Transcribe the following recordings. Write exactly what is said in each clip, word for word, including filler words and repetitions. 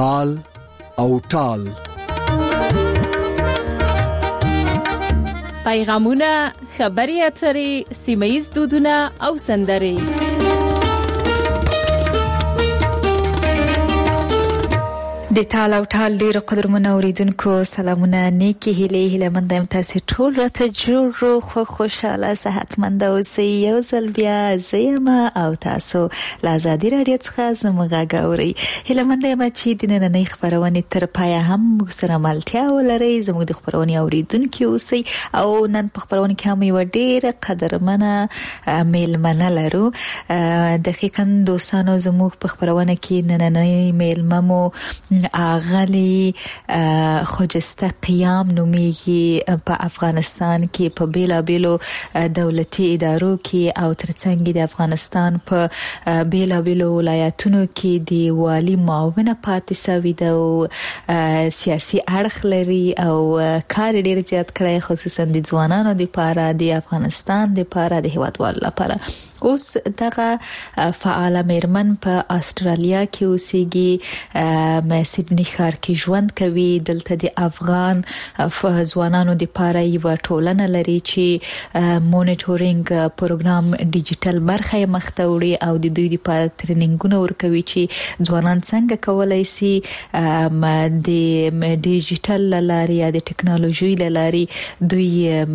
تال او ټال. پیغامونه، خبري اترې، سیمه‌یز دودونه او سندرې. د ټال او ټال ډیر قدرمن اوریدونکو سلامونه، نیکی هیله هیله مند یم تاسو ټول راته جوړ رو خو خوشاله صحتمند اوسئ. یو ځل بیا زیم او تاسو له آزادي رادیو څخه زموږ غاوري. هیله مند یم چې د نننۍ خبرونه تر پای هم موږ سره ملتیا ولرئ، زموږ د خبرونه اوریدونکو اوسئ. او نن په خبرونه کې هم یو ډیر قدرمنه میلمنه لرو. دقیقاً دوستانو زموږ په خبرونه کې نننۍ میلممو اغلی خجسته قیام نومیږي. په افغانستان کې په بیلا بیلو دولتي ادارو کې او ترڅنګ د افغانستان په بیلا بیلو ولایتونو کې د والی معاونه پاتې سوي د سیاسي اړخ لري او کار ډیر زیات کړی، خصوصا د ځوانانو لپاره، د افغانستان لپاره، د هیوادوالو لپاره. اوس دغه فعال میرمن په استرالیا کې اوسېږي، سیدنی ښار کې ژوند کوي. دلته د افغان ځوانانو لپاره یو ټولنه لري چې مونیټورینګ پروګرام ډیجیټل برخه مخته وړي او د دوی لپاره ټریننګونه ورکوي چې ځوانان څنګه کولای شي د ډیجیټل لارې یا د ټکنالوژي لارې دوی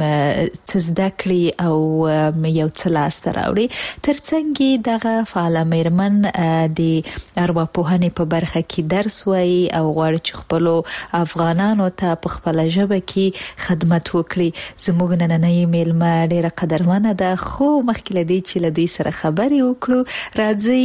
څه زده کړي او یو څه لاسته راوړي. ترڅنګ دغه فعال میرمن د ارواپوهنې په برخه کې درس وایي او غواړي چې خپل افغانانو ته په خپل ژبه کې خدمت وکړي. زموږ نننۍ میلمه ډیره قدرمنه ده، خو مخکې لدی چې لدی سره خبرې وکړو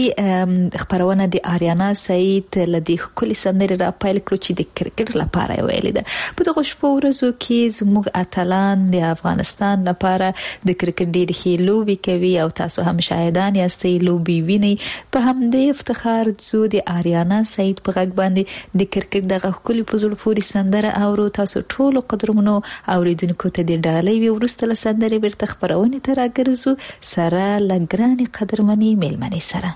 راځي خبرونه د آریانا سعید لدی خپل سندره را پایل کړو چې د کرکټ لپاره ویلې ده. په دغه شپه ورځو کې زموږ اتلان د افغانستان لپاره د کرکټ ډېر ښه لوبي کوي او تاسو هم شاهدان یاستئ لوبي ویني. په همدې افتخار زو د آریانا سعید په غږ باندې د کرکټ دغه خولي په زړه پورې سندره اورو. تاسو ټول قدرمنو اوریدونکو ته د ډالۍ وی ورسته له سندره بیرته خبرونه ته راګرځو سره لګراني قدرمنې میلمنې سره.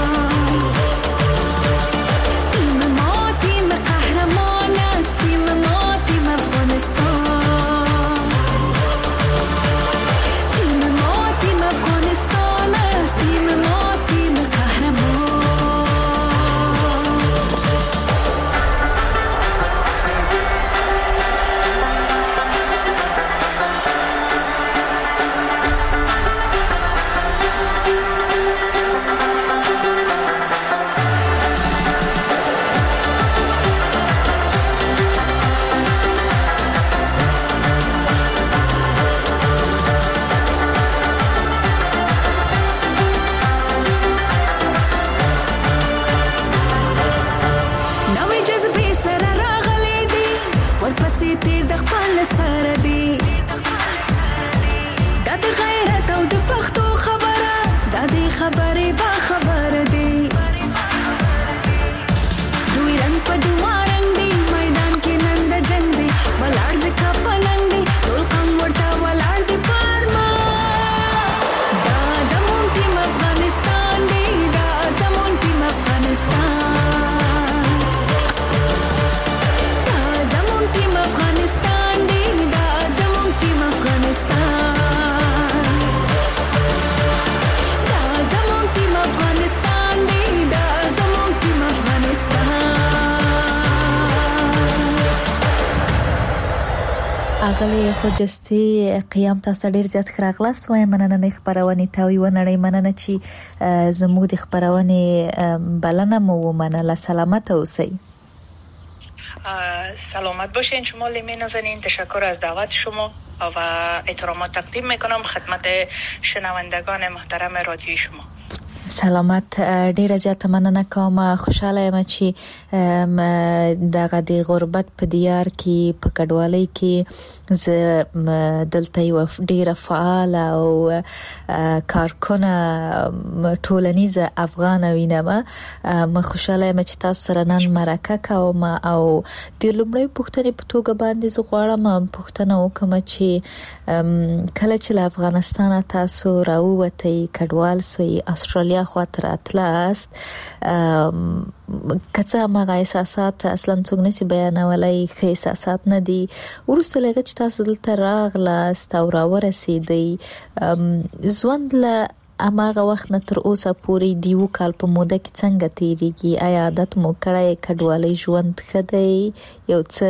Team ښاغلي خوجستي قیام تاسو ډیر زیات راغلاست وای مننه نه خبرونه تاوی ونړی مننه چې زموږ د خبرونه بلنه مو مننه سلامت اوسئ. سلامت باشین شما لیمه نازنین. تشکر از دعوت شما و احترامات تقدیم میکنم خدمت شنوندگان محترم رادیوی شما. سلامت. ډیره زیاته مننه کوم. خوشاله یم چې دغه د غربت په دیار کې په کډوالۍ کې ز دلته یو ډیره فعال او کارکونه ټولنیزه افغان وینم. ما خوشاله یم چې تاسو سره نن مرکه کوم او د لومړی پوښتنې په توګه باندې زه غواړم پوښتنه وکم چې کله چې له افغانستان تاسو راووتئ کډوال سوی استرالیا خاطر اتلاست کڅه ما احساسات اصلا څنګه نسی بیانولای خې احساسات نه دي ورسته لږ چې تاسو دلته راغلاست او راورسېدئ ژوند له اماغه وخت نه تر اوسه پورې دیو کال په موده کې څنګه تیریږي؟ آیا عادت مو کړی کډوالۍ ژوند ښه دی یو څه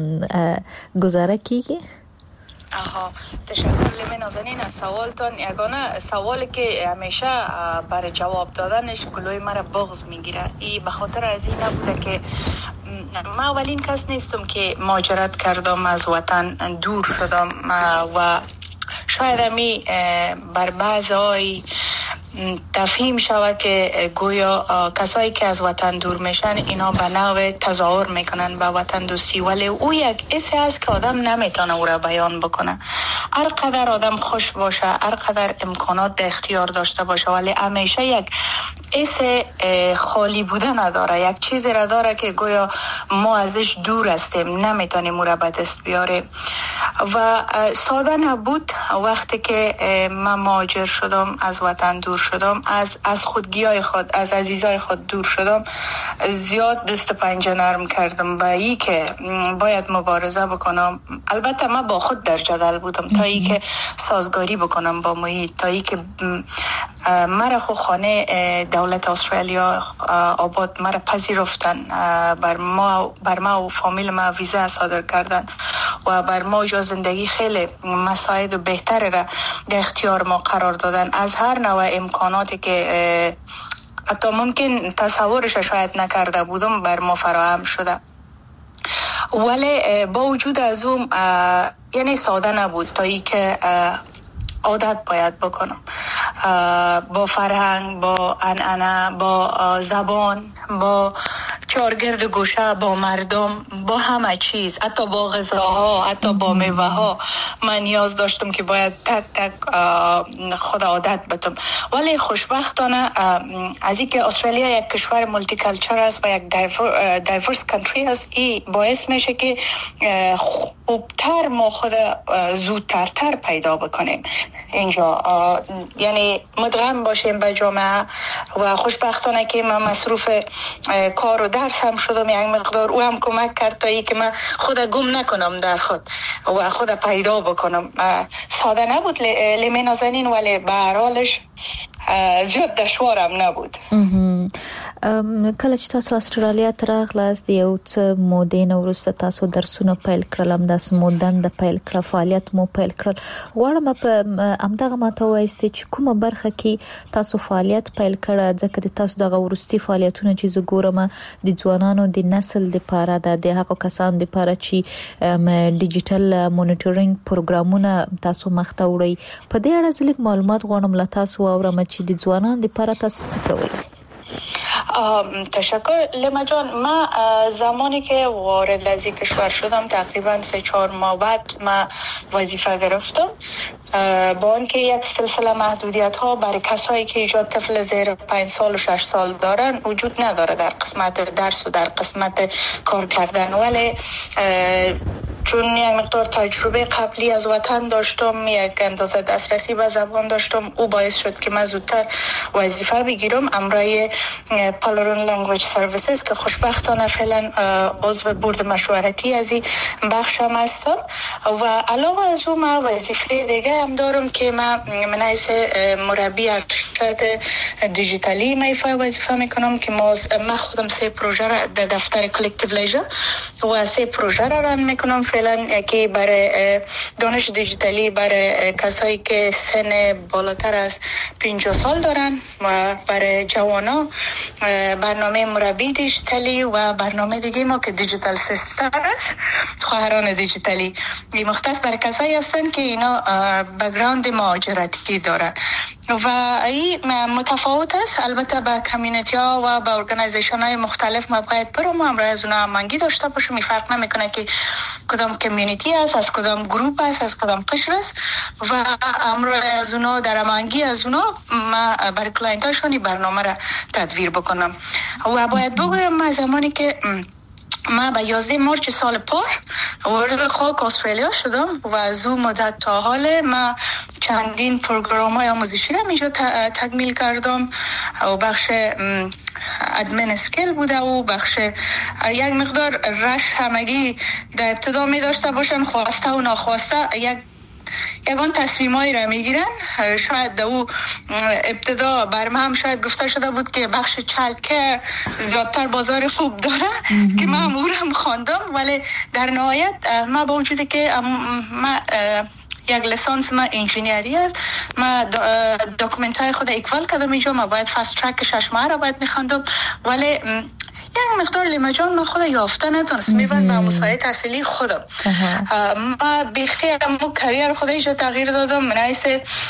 گزاره کیږي؟ آها تشکر لیمه نازنین از سوالتان. یگانه سوالی که همیشه برای جواب دادنش گلوی مرا بغض میگیره ای به خاطر از این نبوده که من اولین کس نیستم که مهاجرت کردم از وطن دور شدم و شاید همی بر بعضی تفهیم شود که گویا کسایی که از وطن دور میشن اینا به نوع تظاهر میکنن به وطن دوستی ولی او یک حسی هست که آدم نمیتونه او را بیان بکنه. هر قدر آدم خوش باشه هر قدر امکانات در اختیار داشته باشه ولی همیشه یک حس خالی بودن نداره. یک چیزی را داره که گویا ما ازش دور هستیم نمیتونیم او را به دست بیاریم و ساده نبود وقتی که من مهاجر شدم از وطن دور شدم از از خودگیای خود از عزیزای خود دور شدم زیاد دست پنجه نرم کردم با ای که باید مبارزه بکنم. البته من با خود در جدل بودم تا ای که سازگاری بکنم با محیط تا ای که مرا خو خانه دولت استرالیا آباد مرا پذیرفتن بر ما بر ما و فامیل ما ویزا صادر کردن و بر ما جا زندگی خیلی مساعد و بهتر را در اختیار ما قرار دادن. از هر نوع امکاناتی که حتی ممکن تصورش شاید نکرده بودم بر ما فراهم شده ولی با وجود از اون یعنی ساده نبود تا ای که عادت باید بکنم با فرهنگ با عنعنه با زبان با چارگرد گوشه با مردم با همه چیز حتی با غذاها حتی با میوه ها من نیاز داشتم که باید تک تک خود عادت بتم ولی خوشبختانه از اینکه استرالیا یک کشور مولتی کالچر است و یک دایورس کانتری است این باعث میشه که خوبتر ما خود زودتر تر پیدا بکنیم اینجا یعنی مدغم باشیم به جامعه و خوشبختانه که من مصروف کار و درس هم شدم یک مقدار او هم کمک کرد تا ای که من خود گم نکنم در خود و خود پیدا بکنم. ساده نبود لیمه نازنین ولی به هر حالش زیاد دشوارم نبود. کله چې تاسو استرالیا ته راغلاست یو څه مودې نه وروسته تاسو درسونه پیل کړل همداسې مو دنده پیل کړه فعالیت مو پیل کړل غواړم په همدغه ماته وایست چې کومه برخه کې تاسو فعالیت پیل کړه ځکه د تاسو دغه وروستي فعالیتونه چې زه ګورم د ځوانانو د نسل لپاره د هغو کسانو لپاره چې ډیجیټل مونیټورینګ پروګرامونه تاسو مخته وړئ په دې اړه ځلګ معلومات غواړم له تاسو واورم چې د ځوانانو لپاره تاسو څه کوئ؟ تشکر لیما جان. من زمانی که وارد از این کشور شدم تقریبا سه چهار ماه بعد من وظیفه گرفتم با آنکه یک سلسله محدودیت ها برای کسایی که ایجاد طفل زیر پنج سال و شش سال دارن وجود نداره در قسمت درس و در قسمت کار کردن ولی چون یک مقدار تجربه قبلی از وطن داشتم یک اندازه دسترسی به زبان داشتم او باعث شد که من زودتر وظیفه بگیرم امرای پالرون لنگویج سرویسز که خوشبختانه فعلا عضو بورد مشورتی از این بخشم هستم و علاوه از اون من وظیفه دیگه هم دارم که من من حیث مربی ارشد دیجیتالی میفای وظیفه میکنم که من خودم سه پروژه را در دفتر کلکتیو لیژر و سه پروژه را ران میکنم فعلا که برای دانش دیجیتالی برای کسایی که سن بالاتر از پنجاه سال دارن و برای جوانا برنامه مربی دیجیتالی و برنامه دیگه ما که دیجیتال سیستر است، خواهران دیجیتالی. این مختص برای کسایی هستن که اینا بک‌گراند مهاجرتی دارن و این متفاوت است. البته با کمیونیتی ها و با ارگانایزیشن های مختلف ما باید برم و همراه از اونا هماهنگی داشته باشیم. این فرق نمیکنه که کدام کمیونیتی است، از کدام گروپ است، از کدام قشر است و همراه از اونا در هماهنگی از اونا ما برای کلاینت هاشون برنامه را تدویر بکنم. و باید بگویم ما زمانی که ما به یازده مارچ سال پار وارد خاک استرالیا شدم و از اون مدت تا حال ما چندین پروگرام های آموزشی را اینجا تکمیل کردم و بخش ادمن اسکیل بوده و بخش یک مقدار رش همگی در ابتدا می داشته باشن، خواسته و ناخواسته یک یگان تصمیمایی را میگیرن. شاید دو ابتدا برم هم شاید گفته شده بود که بخش چایلد کیر زیادتر بازار خوب داره که من امور هم خواندم، ولی در نهایت ما با وجودی که ما یک لیسانس ما انجینیری است، ما داکومنت های خود اکوال کردم اینجا، ما باید فاست ترک شش ماه را باید میخواندم، ولی یک مقدار لیمجان من خود یافته ندانست میبند به مسابقه تحصیلی خودم. ما بیخی امو کریر خود ایجا تغییر دادم. من حیث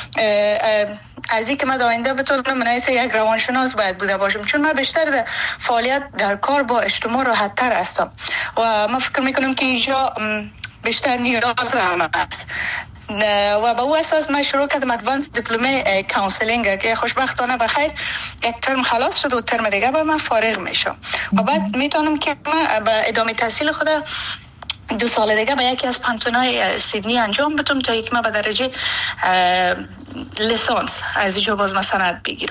از این که من آینده بتونم من حیث یک روانشناس باید بوده باشم، چون من بیشتر در فعالیت در کار با اجتماع راحت تر هستم و من فکر میکنم که اینجا بیشتر نیاز هم است و با او اساس من شروع کردم ادوانس دیپلمه کانسلینگ که خوشبختانه بخیر یک ترم خلاص شد و ترم دیگه با من فارغ میشم و بعد میتونم که من به ادامه تحصیل خود دو سال دیگه به یکی از پانتونای سیدنی انجام بدم تا یک ما به درجه لیسانس از اینجا باز ما سند بگیرم.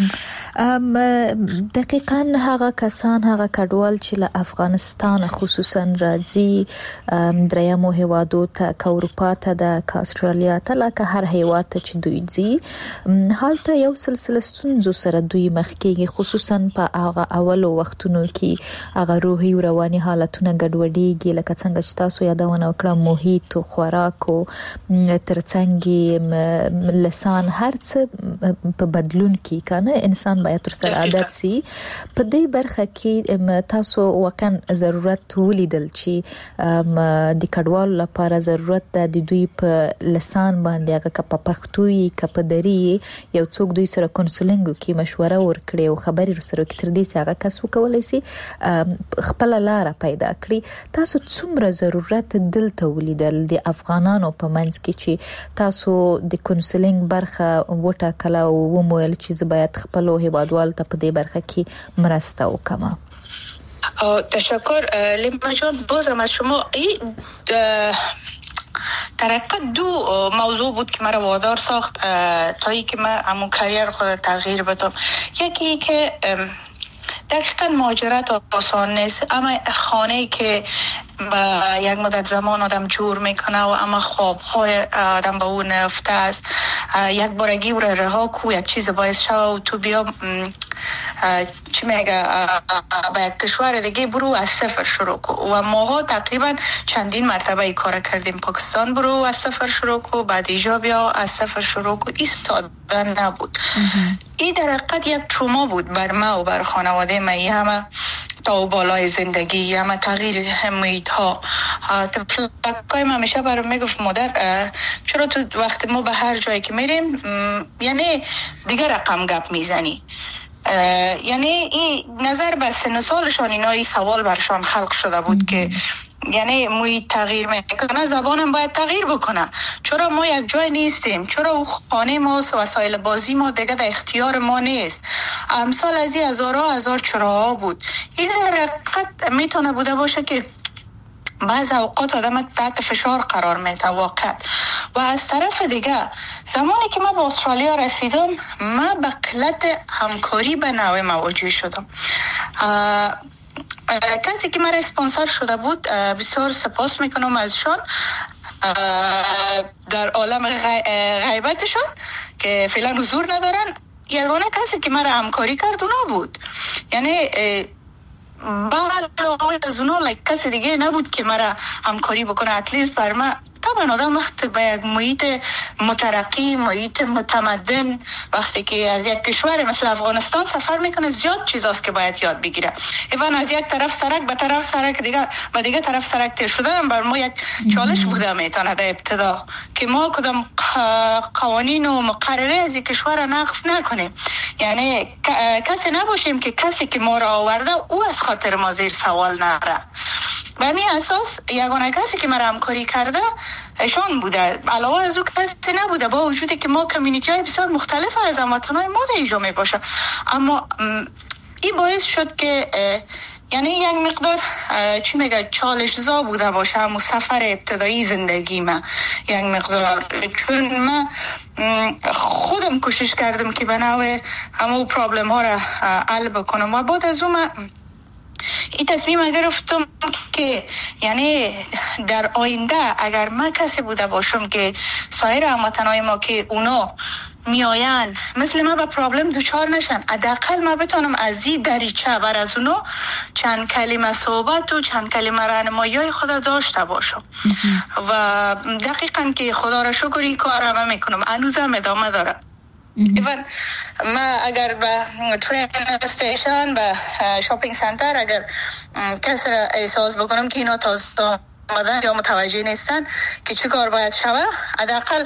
دقیقاً هغه کسان هغه کډوال چې له افغانستان خصوصا راځي دریمو هیوادو ته که اروپا ته ده که استرالیا ته لکه هر هیواد ته چې دوی ځي هلته یو سلسله ستونزو سره دوی مخ کېږي، خصوصا په هغه اولو وختونو کې هغه روحي او رواني حالتونه ګډوډېږي لکه څنګه چې تاسو یادونه وکړه محیط او خوراک او ترڅنګ لسان هر څه په بدلون کې کنه انسان باید تر سره عادت سي. په دې برخه کې تاسو واقعا ضرورت ولیدل چې د کډوالو لپاره ضرورت ده د دوی په لسان باندې هغه که په پښتو وي که په دري یو څوک دوی سره کونسلینګ وکړي، مشوره ورکړي او خبرې سره وکړي تر دې چې هغه کس وکولای سي خپل لاره پیدا کړي. تاسو څومره ضرورت دلته ولیدل د افغانانو په منځ کې چې تاسو د کونسلینګ برخه وټاکله او ومویل چې زه باید خپل هیوادوال ته په دې برخه کې مرسته وکړم؟ تشکر لیما جان. بازم از شما این در حقیقت دو موضوع بود که مرا وادار ساخت تا ای که من همون کریر خود تغییر بدم. یکی که دقیقا مهاجرت آسان نیست، اما خانه‌ای که با یک مدت زمان آدم جور میکنه و اما خوابهای آدم با اون نفته است، یک بارگی او را رها کو یک چیز باعث شو و تو بیا چی میگه با یک کشور دیگه برو از صفر شروع کو. و ماها تقریبا چندین مرتبه ای کار کردیم. پاکستان برو از صفر شروع کو، بعد ایجا بیا از صفر شروع کو. این ساده نبود. این در حقیقت یک تروما بود بر ما و بر خانواده ما. این همه تا و بالای زندگی، همه تغییر محیط ها. تفلقای ما همیشه برام میگفت مادر چرا تو وقت ما به هر جایی که میریم یعنی دیگه رقم گپ میزنی. یعنی این نظر به سن و سالشان اینا این سوال برشان خلق شده بود که یعنی محیط تغییر میکنه، زبانم باید تغییر بکنه. چرا ما یک جای نیستیم؟ چرا او خانه ما و وسایل بازی ما دیگه در اختیار ما نیست؟ امثال از این هزارها هزار چراها بود. این در حقیقت میتونه بوده باشه که بعض اوقات آدم تحت فشار قرار میده واقعا. و از طرف دیگه زمانی که من به استرالیا رسیدم من به قلت همکاری به نوع مواجه شدم. کسی که مرا اسپانسر شده بود بسیار سپاس میکنم ازشان در عالم غیبتشان که فعلا حضور ندارن. یگانه کسی که مرا همکاری کرد اونا بود. یعنی بعد از اونا لایک کسی دیگه نبود که مرا همکاری بکنه. اتلیست بر من طبعا آدم وقتی به یک محیط مترقی، محیط متمدن، وقتی که از یک کشور مثل افغانستان سفر میکنه زیاد چیزاست که باید یاد بگیره. ایوان از یک طرف سرک به طرف سرک دیگه و دیگه طرف سرک تیر شدن بر ما یک چالش بوده میتونه در ابتدا که ما کدام قوانین و مقرره از یک کشور نقض نکنیم. یعنی کسی نباشیم که کسی که ما را آورده او از خاطر ما زیر سوال نره. به همین اساس یگانه کسی که مرا همکاری کرده ایشان بوده. علاوه از او کسی نبوده، با وجودی که ما کمیونیتی های بسیار مختلف از هموطنان ما در اینجا می باشه. اما این باعث شد که یعنی یک مقدار چی میگه چالش زا بوده باشه همون سفر ابتدایی زندگی من یک مقدار، چون من خودم کوشش کردم که به نوع همون پرابلم ها را حل بکنم و بعد از اون من این تصمیم گرفتم که یعنی در آینده اگر من کسی بوده باشم که سایر هموطنای ما که اونا میآین مثل ما با پرابلم دوچار نشن، حداقل ما بتونم از این دریچه بر از اونا چند کلمه صحبت و چند کلمه راهنمایی خدا داشته باشم. و دقیقاً که خدا را شکر این کار را من میکنم، هنوزم ادامه داره. ایوان ما اگر به ترین استیشن به شاپینگ سنتر اگر کسی را احساس بکنم که اینا تازه آمدن یا متوجه نیستن که چه کار باید شوه، حداقل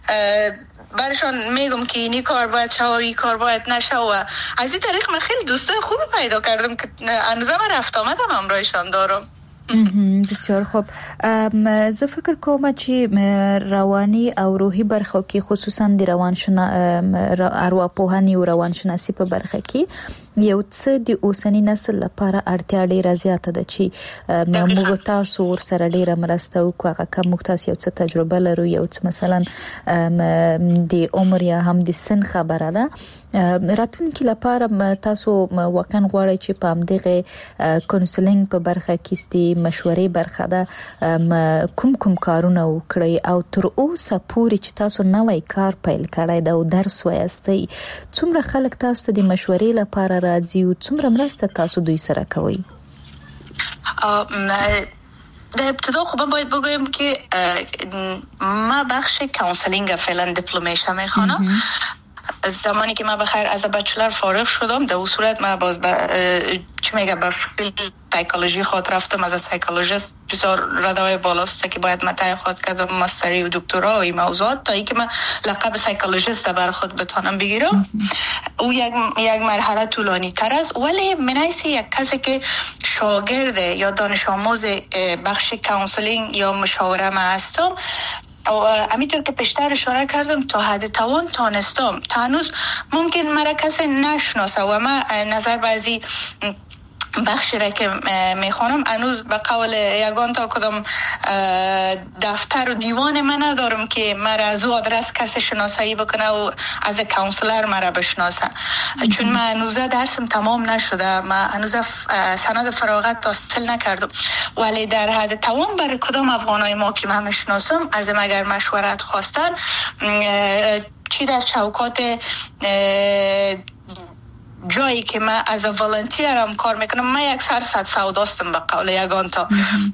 برشان میگم که اینی کار باید شوه و این کار باید نشوه. و از این طریق من خیلی دوستای خوبی پیدا کردم که هنوزم رفت آمدم همراهشان دارم. بسیار خوب. زه فکر کوم چې رواني او روحي برخه کې خصوصا د روانشنا ارواپوهنې او روانشناسي په برخه کې یو څه د اوسنی نسل لپاره اړتیا ډیره زیاته ده چې موږ تاسو ور سره ډیره مرسته وکړو. هغه کوم تاسو یو څه تجربه لرو، یو څه مثلا د عمر یا هم د سن خبره ده راتلونکي لپاره تاسو واقعا غواړئ چې په همدغه کونسلینګ په برخه کې ستې مشورې برخه ده کوم کوم کارونه وکړئ او تر اوسه پورې چې تاسو نوې کار پیل کړئ دا او درس وایستئ، څومره خلک تاسو ته د مشورې لپاره راځي او څومره مرسته تاسو دوی سره کوئ؟ در ابتدا خب من باید بگویم که ما بخش کانسلینگ فعلا دیپلمش میخوانم. زمانی که من بخیر از بچلر فارغ شدم در اون صورت من باز با چی میگه با سایکولوژی خود رفتم از سایکولوژیست بسیار ردای بالاست که باید متای خود کردم ماستری و دکترا و این موضوعات تا ای که من لقب سایکولوژیست بر خود بتانم بگیرم. او یک یک مرحله طولانی تر است، ولی منایسی یک کسی که شاگرد یا دانش آموز بخش کانسلینگ یا مشاوره ما هستم او همینطور که پیشتر اشاره کردم تا حد توان تانستم تا هنوز ممکن مرا کسی نشناسه و من نظر بعضی بخشی را که میخوانم هنوز به قول یگان تا کدام دفتر و دیوان من ندارم که مرا از او آدرس کسی شناسایی بکنه و از کانسلر مرا بشناسه، چون من هنوز درسم تمام نشده، من هنوز سند فراغت حاصل نکردم. ولی در حد توان برای کدام افغانای ما که من میشناسم از اگر مشورت خواستن چی در چوکات جایی که من از والنتیرم کار میکنم، من یک سرصد سوداستم به قول یگان تا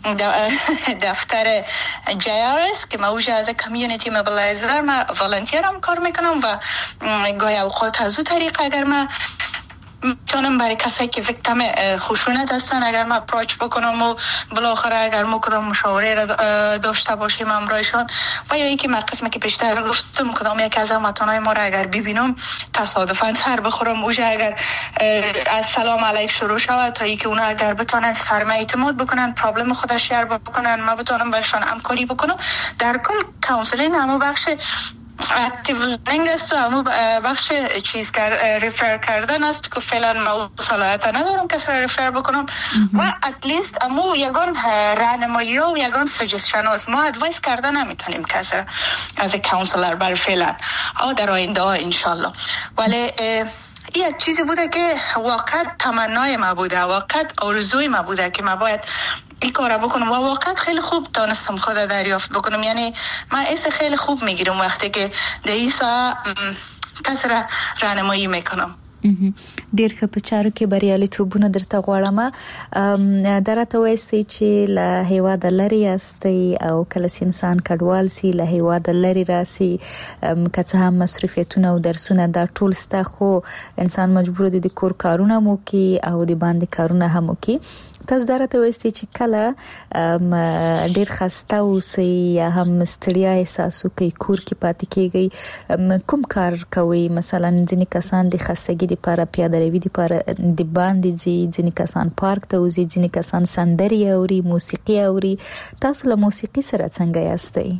دفتر جی آر اس که من اوجه از کمیونیتی موبیلایزر من والنتیرم کار میکنم و گاهی اوقات از او طریق اگر من میتونم برای کسایی که ویکتیم خشونت هستن اگر من اپروچ بکنم و بالاخره اگر ما کدام مشاوره را داشته باشیم همراهشان و یا اینکه من قسمی که پیشتر گفتم کدام یک از هموطنای ما را اگر ببینم تصادفاً سر بخورم اوجه اگر از سلام علیک شروع شود تا اینکه اونا اگر بتونن سرمه اعتماد بکنن پرابلم خودش شیر بکنن ما بتونم برشان همکاری بکنم. در کل کانسلینگ همو بخش اکتیو لرنینگ است و همو بخش چیز کر ریفر کردن است که فعلا ما صلاحیت ندارم کسی را ریفر بکنم و اتلیست همو یگان راهنمایی و یگان سجستشن است. ما ادوایس کردن نمیتونیم کسی را از کانسلر بر فعلا او در آینده ها انشالله. ولی این یک چیزی بوده که واقعا تمنای ما بوده، واقعا آرزوی ما بوده که ما باید این کار بکنم و واقعا خیلی خوب دانستم خود دریافت بکنم. یعنی من ایسا خیلی خوب میگیرم وقتی که در ایسا کسی را راهنمایی میکنم. ډیر ښه په چارو کې بریالیتوبونه درته غواړم. درته وایي چې له هیواد لري استي او کله انسان کډوال سي له هیواد لري راسي که څه هم مصرفیتونه او درسونه دا ټول ستا خو انسان مجبور دي د کور کارونه مو کوي او د باندې کارونه هم کوي. تاسو درته وایي چې کله ډیر خسته اوسئ یا هم ستړیا احساس کوي کور کې پاتې کیږي کوم کار کوي؟ مثلا ځینې کسان د خستګي لپاره پیاده روي لپاره د باندې ځي، ځینې کسان پارک ته وځي، ځینې کسان سندري اوري، موسیقي اوري. تاسو له موسیقي سره څنګه یاستئ؟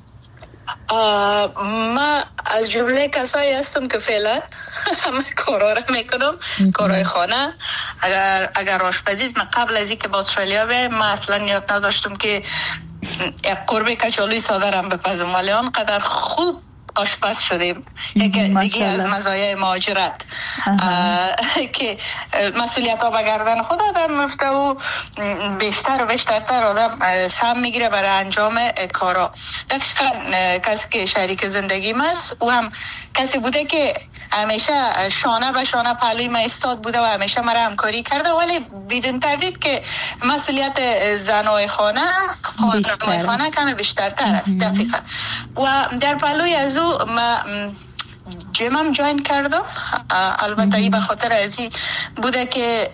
ما از جمله کسایی هستم که فعلا همه کارا را میکنم، کارهای خانه. اگر اگر آشپزی من قبل از اینکه با استرالیا بیام ما اصلا نیت نداشتم که یک قربه کچالوی ساده را بپزم، ولی آنقدر خوب آشپز شدیم. یک دیگه از مزایای مهاجرت که مسئولیت ها به گردن خود آدم میفته و بیشتر و بیشترتر آدم سهم میگیره برای انجام کارا. دقیقا کسی که شریک زندگیم است او هم کسی بوده که همیشه شانه به شانه پهلوی من ایستاد بوده و همیشه مرا همکاری کرده، ولی بدون تردید که مسئولیت زنای خانه خانمای خانه کمی بیشترتر است. دقیقا. و در پهلوی از او ما جیمم جوین کردم. البته ای به خاطر ازی بوده که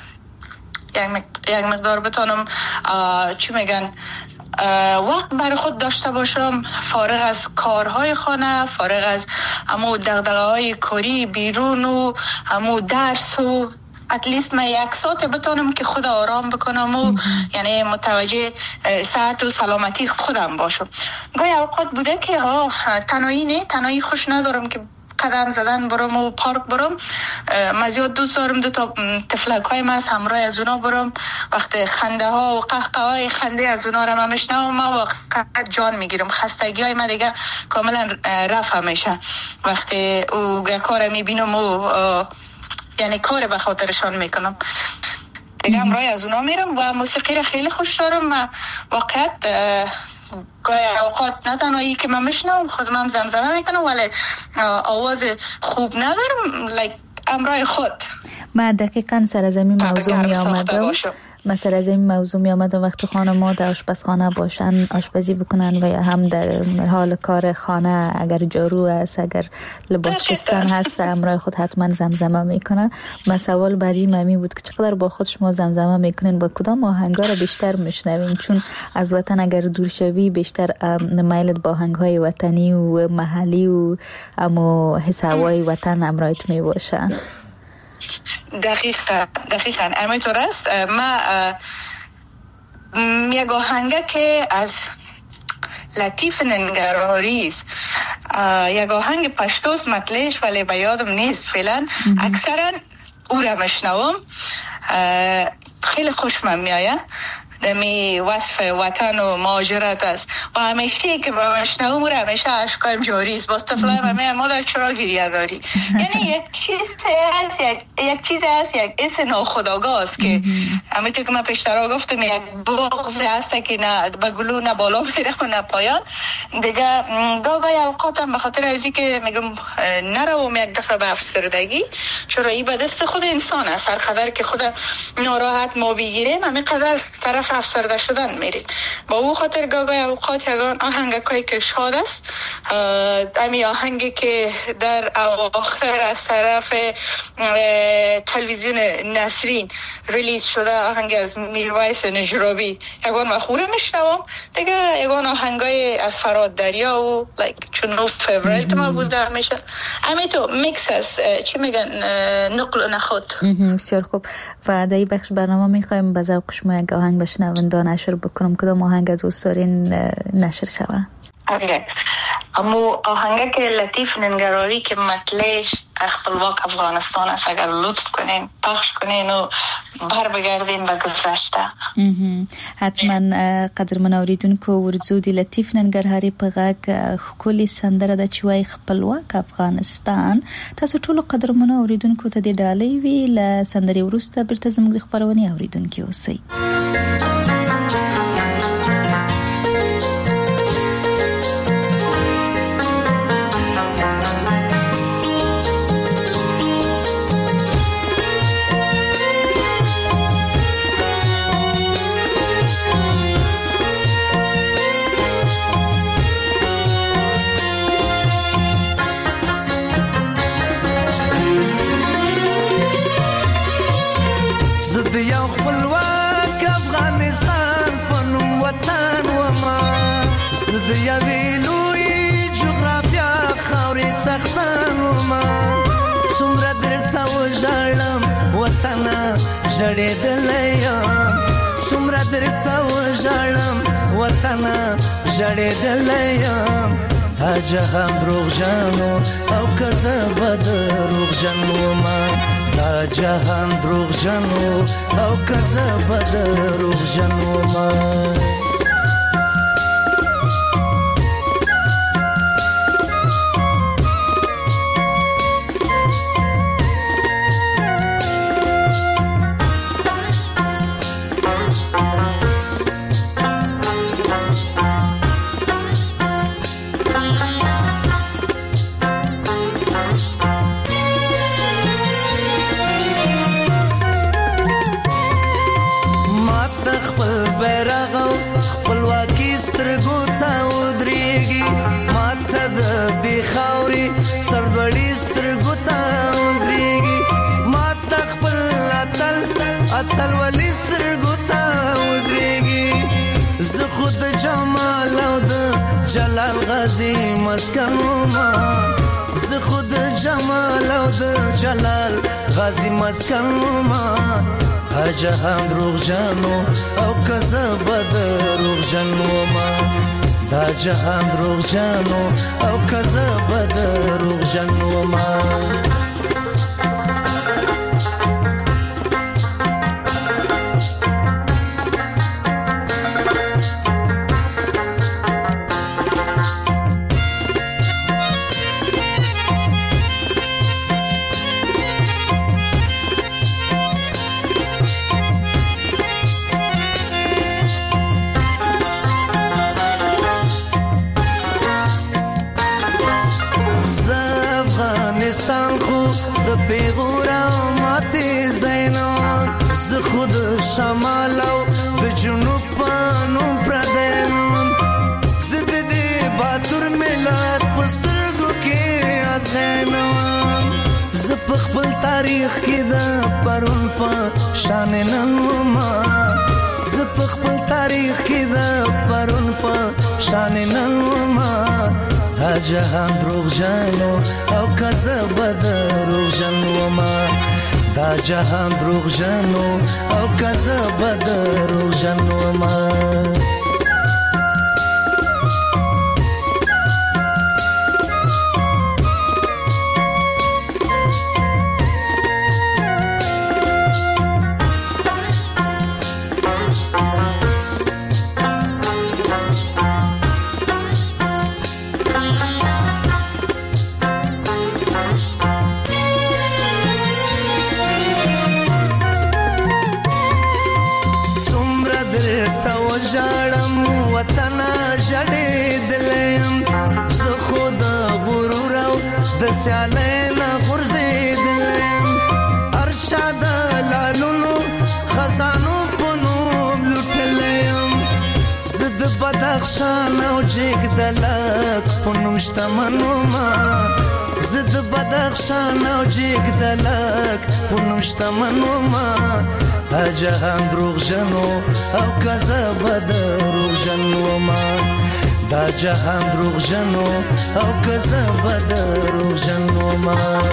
یک مقدار بتونم چی میگن وقت برای خود داشته باشم، فارغ از کارهای خانه، فارغ از همو دغدغه‌های کاری بیرون و همو درس و اتلیست من یک ساعت بتونم که خود آرام بکنم و یعنی متوجه صحت و سلامتی خودم باشم. گاهی اوقات بوده که ها تنهایی نه، تنهایی خوش ندارم که قدم زدن برم و پارک برم. من زیاد دوست دارم دو تا تفلک های من همراه از اونا برم. وقت خنده ها و قهقه های خنده از اونا رو من میشنوم، من واقعا جان میگیرم. خستگی های من دیگه کاملا رفع میشه وقتی او کار میبینم و یعنی کار به خاطرشان میکنم دیگه. همراه از اونا میرم و موسیقی رو خیلی خوش دارم. من واقعا گاهی اوقات نه تنهایی که من میشنم خودم هم زمزمه میکنم، ولی آواز خوب ندارم لایک همراه خود. من دقیقاً سر از این موضوع می آمدم مثلا از این موضوع می آمدم وقتی خانم‌ها در آشپزخانه باشن، آشپزی بکنن و یا هم در حال کار خانه اگر جارو است، اگر لباس شستن هست، همراه خود حتما زمزمه میکنن. من سوال بعدی ممی بود که چقدر با خود شما زمزمه میکنین، با کدام آهنگا رو بیشتر میشنوین؟ چون از وطن اگر دور شوی بیشتر میلت با آهنگ‌های وطنی و محلی و اما حس هوای وطن همراهت میباشه. دقیقا دقیقا همینطور است. ما یک آهنگ که از لطیف ننگرهاری است، یک آهنگ پشتوست مطلعش ولی به یادم نیست فعلا. اکثرا او را میشنوم، خیلی خوشم میآید. دمی وصف وطن و مهاجرت است و همیشه که با مشنوم رو همیشه اشکایم جاری است. باز طفلای من مادر چرا گریه داری؟ یعنی یک چیز هست، یک, یک چیز هست، یک حس ناخودآگاه است که همینطور که من پیشتر گفتم یک بغض هست که نه به گلو نه بالا میره و نه پایان دیگه. گاهی اوقاتم به خاطر ازی که میگم نروم یک دفعه به افسردگی، چرا این به دست خود انسان است. هر قدر که خود ناراحت ما بگیریم همین قدر طرف افسرده شدن میریم. با او خاطر گاگای اوقات یگان آهنگایی که شاد است، امی آهنگی که در اواخر از طرف تلویزیون نسرین ریلیز شده، آهنگ از میرویس نجرابی، یگان مخوره میشنوم دیگه. یگان آهنگای از فراد دریا و لایک چون نو فیوریت ما بوده همیشه. امی تو میکس است، چی میگن، نقل و نخود. بسیار خوب. و در این بخش برنامه میخوایم به ذوق شما یک آهنگ بشنوندا نشر بکنم. کدام آهنگ از دوست دارین نشر شود؟ اوکی. اما آهنگ که لطیف ننگرهاری که مطلعش خپلواک افغانستان است، اگر لطف کنین پخش کنین و بر بگردین به گذشته. حتما. قدرمن اوریدونکو ورزو دی لطیف ننگرهاری په غږ ښکلې سندره ده چې وایي خپلواک افغانستان. تاسو ټول قدرمن اوریدونکو ته د ډالۍ وی له سندرې وروسته بیرته زموږ خبرونه اوریدونکو اوسئ. خپلواک افغانستان په نوم وطن وما زه د یوې لویې جغرافیا خاورې څښتن وما څومره درته وژاړم وطنه ژړېدلی یم څومره درته وژاړم وطنه ژړېدلی یم دا جهان دروغجن او که زه به دروغجن ومه دا جهان دروغجن او که زه به دروغجن ومه سربړی سترګو ته ودرېږي ما ته خپل اتل اتل ولي سترګو ته ودرېږي زه خو د جمال او د جلال غازي مسکن وما زه خو د جمال او د جلال غازي مسکن وما ها جهان دروغجن او که زه به دروغجن وما دا جهان دروغجن او که زه به دروغجن ومه افغانستان خو د پیغور او ماتې زینان زه خو د شمال او د جنوب په نوم پردی نوم زه د دې باتور ملت په سترګو کې ازغینم زه په خپل تاریخ کې د پرون په شان نن ومه زه په خپل تاریخ کې د پرون په شان نن ومه دا جهان دروغجن او که زه به دروغجن ومه دا جهان دروغجن او که زه به دروغجن ومه ژړم وطنه ژړېدلیم زه خو د غرور او د سیالۍ نه غورځېدلیم هر چا د لالونو خزانو په نوم لوټلی یم زه د بدخشان او جګدلک په نوم شتمن ومه زه د بدخشان او جګدلک په نوم شتمن ومه دا جهان دروغجن او که زه به دروغجن ومه دا جهان دروغجن او که زه به دروغجن ومه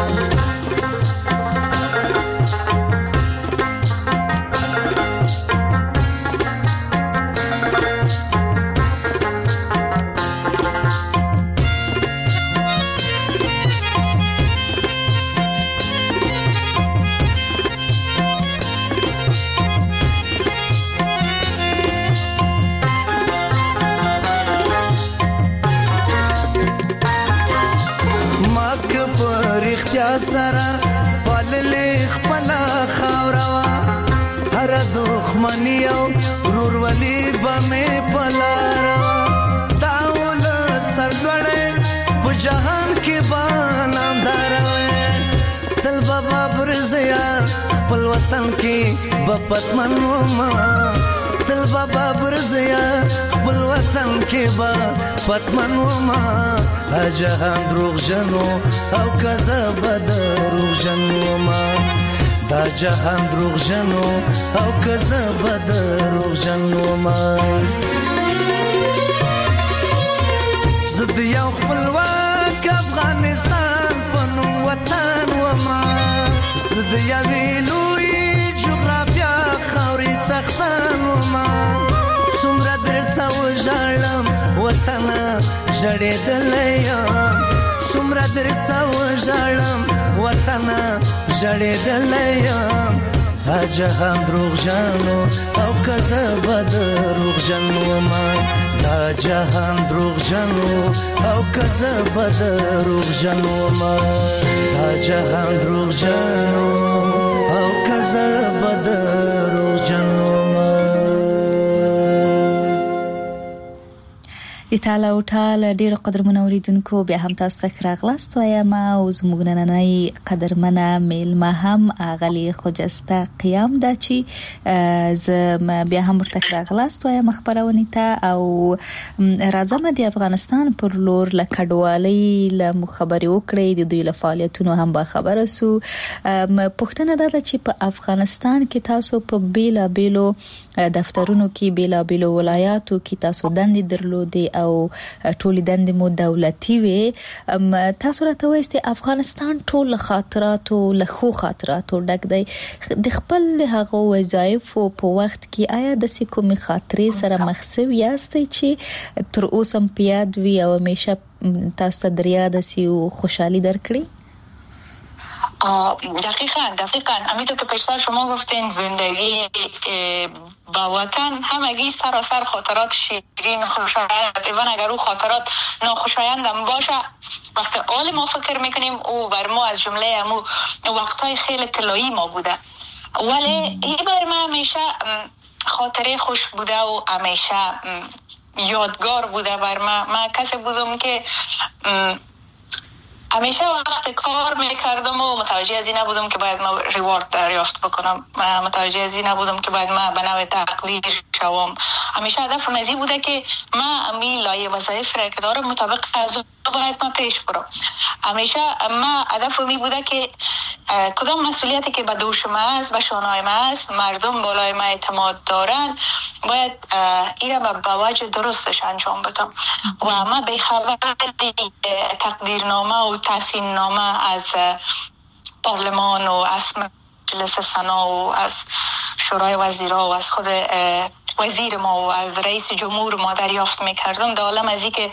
سره پاللې خپله خاوره وه هره دښمني او ورورولي به مې په لاره وه دا ولس سرلوړی په جهان کې به نامداره وی تل به بابر زیا خپل وطن کې به پتمن ومه تل به بابر زیا خپل وطن کې به پتمن ومه جهان دروغجن او که زه به دروغجن ومه دا جهان دروغ جنو او کذب دروغ جنو ما زد یو خپلواک افغانستان پنوم وطن و ما زد یوی لوی جغرافیا خاوری څښتن و ما څومره درته وژاړم وطنه ژړېدلی یم څومره درته وژاړم وطنه ژړېدلی یم دا جهان دروغجنو او کذب دروغجنو ما دا جهان دروغجنو او کذب دروغجنو ما دا جهان دروغجنو او کذب دروغجنو د تعالی او تعالی ډیر قدرمن اوریدونکو بیا هم تاسو ته راغلاست وایم او زموږ نننۍ قدرمنه میلمه هم اغلی خجسته قیام ده چې ز بیا هم ورته راغلاست وایم خبرونه ته او راځم د افغانستان پر لور ل کډوالۍ ل مخبري وکړې د دوی له فعالیتونو هم با خبره سو پښتنه ده چې په افغانستان کې تاسو په بیلا بیلو دفترونو کې بیلا بیلو ولایاتو کې تاسو دندې درلودي او ټول دندې مو دولتي وي تاسو راته وایي افغانستان ټول خاطراتو له خو خاطراتو ډک دی د خپل هغه وظایف په وخت کې آیا د کومې خاطرې سره مخسو یاستئ چې تر اوسه په یاد وي او همیشه تاسو ته دریا د سیو خوشحالی درکړي دقیقاً دقیقاً همینطور که پیشتر شما گفتین زندگی با وطن همگی سراسر خاطرات شیرین خوشایند است ایوان اگر او خاطرات ناخوشایند هم باشه وقتی آل ما فکر میکنیم او بر ما از جمله امو وقتای خیلی طلایی ما بوده ولی این بر ما همیشه خاطره خوش بوده و همیشه یادگار بوده بر ما من کسی بودم که همیشه وقت کار میکردم و متوجه از این نبودم که باید ما ریوارد دریافت بکنم متوجه از این نبودم که باید ما به نوع تقدیر شوم همیشه هدفم از این بوده که ما امی لایه وظایف را که دارم مطابق از باید ما پیش برم همیشه ما هدفم این بوده که کدام مسئولیتی که به دوش ما است به شانهای ما است مردم بالای ما اعتماد دارن باید این را به وجه درستش انجام بدم و ما به خبر تقدیرنامه و تحسین نامه از پارلمان و از مجلس سنا و از شورای وزیرا و از خود وزیر ما و از رئیس جمهور ما دریافت میکردم در عالم از این که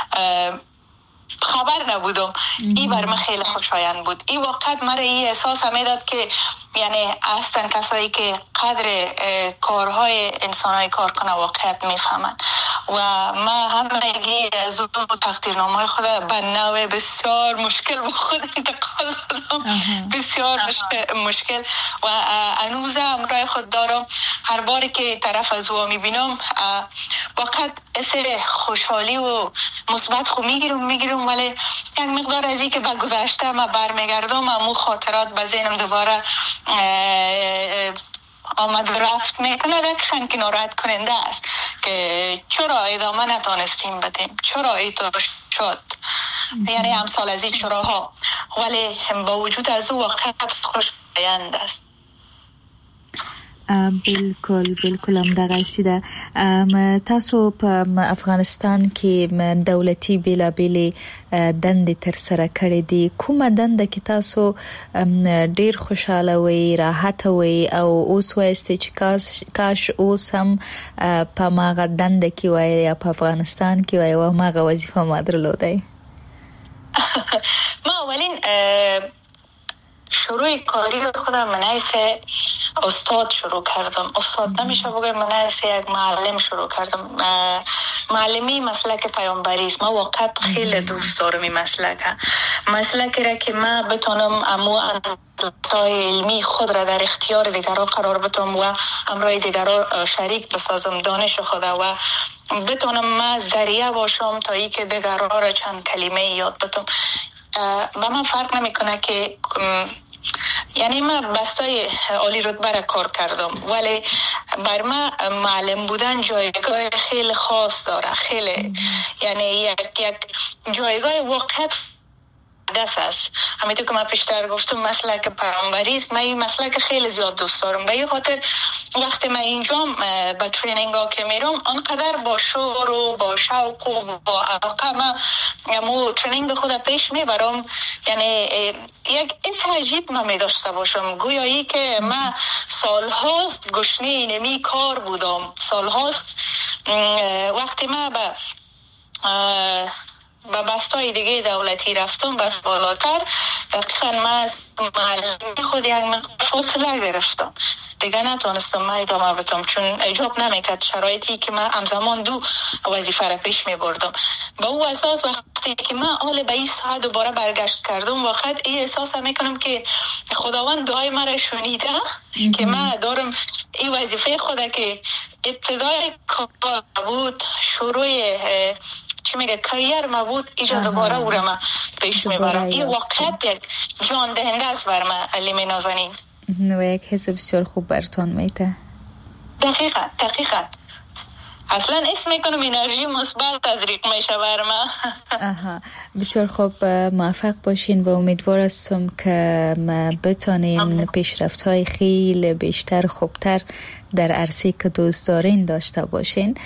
خبر نبودم این بر من خیلی خوشایند بود این وقت مرا این احساس میداد که یعنی اصلا کسایی که قدر کارهای انسانهای کار کنه واقعیت میفهمن و ما همگی از اون تقدیرنامه خود به نوع بسیار مشکل با خود انتقال دادم بسیار مشکل و هنوز همراه خود دارم هر باری که طرف از او میبینم واقعا احساس خوشحالی و مثبت خو میگیرم میگیرم ولی یک مقدار از این که به گذشته ما برمیگردم امو خاطرات به ذهنم دوباره آمد رفت میکنه دقیقاً که ناراحت کننده است که چرا ادامه نتانستیم بدیم چرا ایتو شد یعنی امثال از این چراها ولی با وجود از او واقعیت خوشایند است بالکل بالکل هم دغه سیده تاسو په افغانستان کې دولتي بیلا بیلې دندې تر سره کړې دي کومه دنده کې تاسو ډیر خوشاله وي راحت وي او اوس وایسته چې کاش کاش اوس هم په ماغه دنده کې وای یا په افغانستان کې وای او ماغه وظیفه ما درلودای ما اولین شروع کاری خودم من حیث استاد شروع کردم استاد نمیشه بگم من حیث یک معلم شروع کردم معلمی مسلک پیامبری است ما واقعا خیلی دوست دارم این مسلک مسلکی را که ما بتونم امو اندوتای علمی خود را در اختیار دیگران قرار بدم و همراه دیگران شریک بسازم دانش خود و بتونم ما ذریعه باشم تا ای که دیگران را چند کلمه یاد بدم با من فرق نمیکنه که یعنی من بستای عالی رتبه را کار کردم ولی بر من معلم بودن جایگاه خیلی خاص داره خیلی یعنی یک یک جایگاه واقعیت مقدس است. همینطور که من پیشتر گفتم مسلک پیامبری است. من این مسلک خیلی زیاد دوست دارم. به این خاطر وقتی من اینجا به ترینینگ ها که میرم آنقدر با شور و با شوق و با علاقه من مو ترینینگ خود پیش میبرم. یعنی یک اس عجیب من می داشته باشم، گویایی که من سالهاست گشنه اینمی کار بودم. سالهاست وقتی من به به بستای دیگه دولتی رفتم، بس بالاتر، دقیقا من از معلمی خود یک فاصله گرفتم دیگه، نتونستم من ادامه بدم چون اجاب نمیکرد شرایطی که من همزمان دو وظیفه را پیش می بردم. به او اساس وقتی که من حال به این ساعت دوباره برگشت کردم، وقت این احساس میکنم که خداوند دعای مرا شنیده که من دارم این وظیفه خود که ابتدای کار بود، شروع چی میگه کریر ما بود، ایجا دوباره او را من پیش میبرم. این واقعیت یک جان دهنده است بر من علم نازنین و یک حس بسیار خوب برتون میته. دقیقا دقیقا اصلا اسم میکنم انرژی مثبت تزریق میشه بر من. آها بسیار خوب، موفق باشین و امیدوار هستم که بتانین پیشرفت های خیلی بیشتر خوبتر در عرصه که دوست دارین داشته باشین.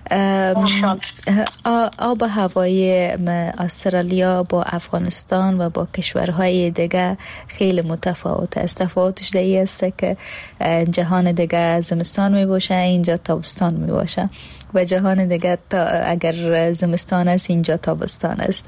آب هوای استرالیا با افغانستان و با کشورهای دیگه خیلی متفاوت است. تفاوتش در این است که جهان دیگه زمستان می باشه، اینجا تابستان می باشه و جهان دیگه تا اگر زمستان است اینجا تابستان است.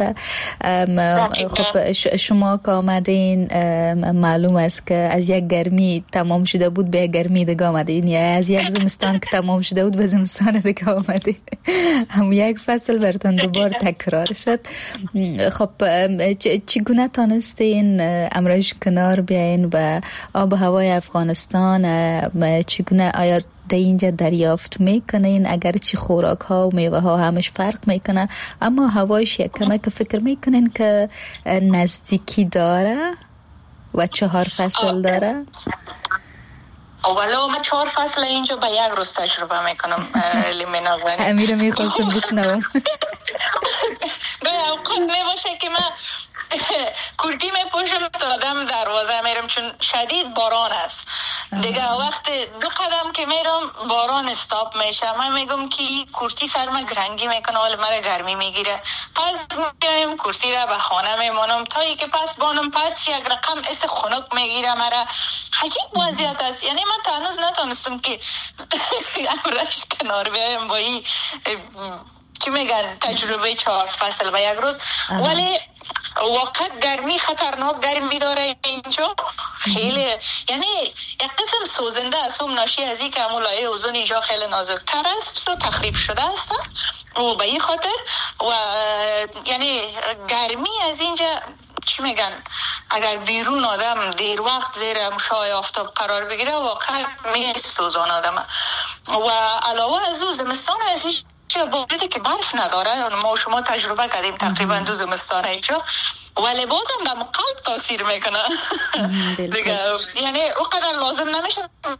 خب شما که آمدین معلوم است که از یک گرمی تمام شده بود به یک گرمی دیگه آمدین، یا از یک زمستان که تمام شده بود به زمستان دیگه آمدین. هم یک فصل براتون دوبار تکرار شد. خب چگونه تانستین امروز کنار بیاین و آب هوای افغانستان چگونه آیا در اینجا دریافت میکنین؟ اگر چی خوراک ها و میوه ها همش فرق میکنه، اما هوایش یک کمه که فکر میکنین که نزدیکی داره و چهار فصل داره؟ اولا من چهار فصل اینجا به یک روز تجربه میکنم. لیمنا غنی امیرو میخواستم بشنوم. به اوقات میباشه که من کورتی میپوشم تا آدم دروازه میرم چون شدید باران است دیگه. وقت دو قدم که میرم باران استاپ میشه، من میگم که کورتی سرم گرنگی میکنه ولی مرا گرمی میگیره، پس میایم کورتی را به خانه میمانم تا ای که پس بانم پس یک رقم اس خنک میگیره مرا. عجیب وضعیت است. یعنی من تا هنوز نتونستم که امرش کنار بیایم با این چی میگن تجربه چهار فصل و یک روز. ولی واقعا گرمی خطرناک گرمی داره اینجا خیلی، یعنی یک قسم سوزنده است. هم ناشی از این که لایه اوزون اینجا خیلی نازکتر است و تخریب شده است و به این خاطر و یعنی گرمی از اینجا چی میگن اگر بیرون آدم دیر وقت زیر مشعاع آفتاب قرار بگیره واقعا میسوزان آدم. و علاوه از او زمستان از هیچ باوجود که برف نداره، ما شما تجربه کردیم تقریبا دو زمستان اینجا، ولی بازم به قلب تاثیر میکنه دیگه. یعنی اونقدر لازم نمیشه.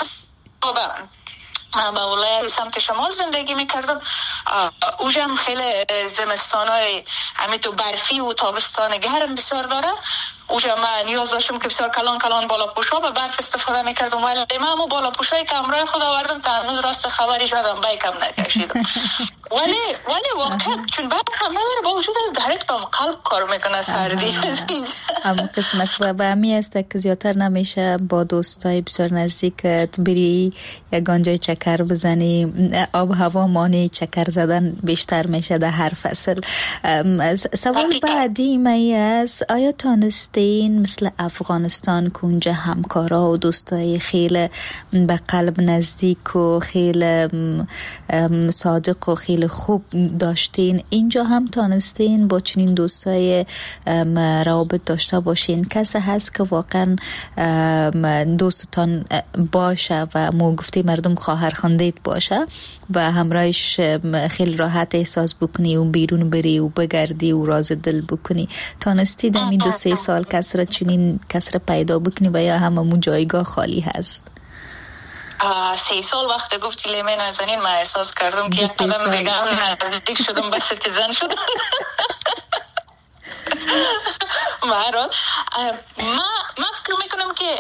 من به ولایت سمت شمال زندگی میکردم، اونجا هم خیلی زمستان های همینطور برفی و تابستان گرم بسیار داره. اونجا من نیاز داشتم که بسیار کلان کلان بالا پوشا به برف استفاده میکردم، ولی من همون بالا پوشایی که همراه خود آوردم تا هنوز راست خبریش ازم بیکم نکشیدم. ولی ولی واقعا چون برف هم نداره با وجود از دایرکت به قلب کار میکنه سردی. اما قسمت و همی است که زیادتر نمیشه با دوستای بسیار نزدیکت بری یگان جای چکر بزنی. آب هوا مانع چکر زدن بیشتر میشه در هر فصل. سوال بعدی می است آیا تانستین مثل افغانستان که اونجا همکارا و دوستای خیلی به قلب نزدیک و خیلی صادق و خیلی خوب داشتین، اینجا هم تانستین با چنین دوستای روابط داشته باشین؟ کسی هست که واقعا دوستتان باشه و مو گفتی مردم خواهر خواندید باشه و همراهش خیلی راحت احساس بکنی و بیرون بری و بگردی و راز دل بکنی؟ تانستی در این دو سه سال کسر چنین کسر پیدا بکنی و یا هممون جایگاه خالی هست؟ سه سال وقت گفتی لیمه نازنین من احساس کردم که قدم بگم نزدیک شدم به ستیزن شدم. برحال ما من فکر میکنم که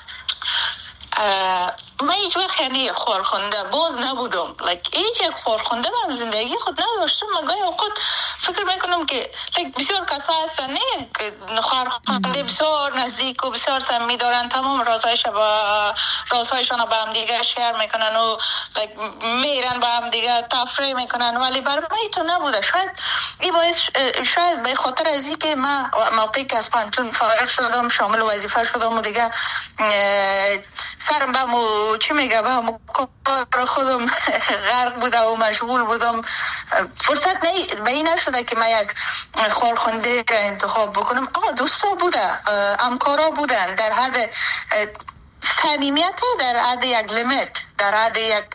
من هیچ وقت یعنی خورخونده باز نبودم. like هیچ یک خورخونده من زندگی خود نداشتم. من گاهی اوقات فکر میکنم که like بسیار کسا هستن نه خورخونده بسیار نزدیک و بسیار صمیمی دارن، تمام رازهایش با رازهایشان با هم دیگه شیر میکنن و like میرن با هم دیگه تفریح میکنن، ولی برای من تو نبوده. شاید این باعث شاید به خاطر از این که من موقعی که از پانتون فارغ شدم شامل وظیفه شدم و دیگه سرم به مو چی میگه به مو کار خودم غرق بوده و مشغول بودم، فرصت به این نشده که من یک خورخنده را انتخاب بکنم. آقا دوستا بوده، همکارا بودن در حد صمیمیت، در حد یک لیمیت، در حد یک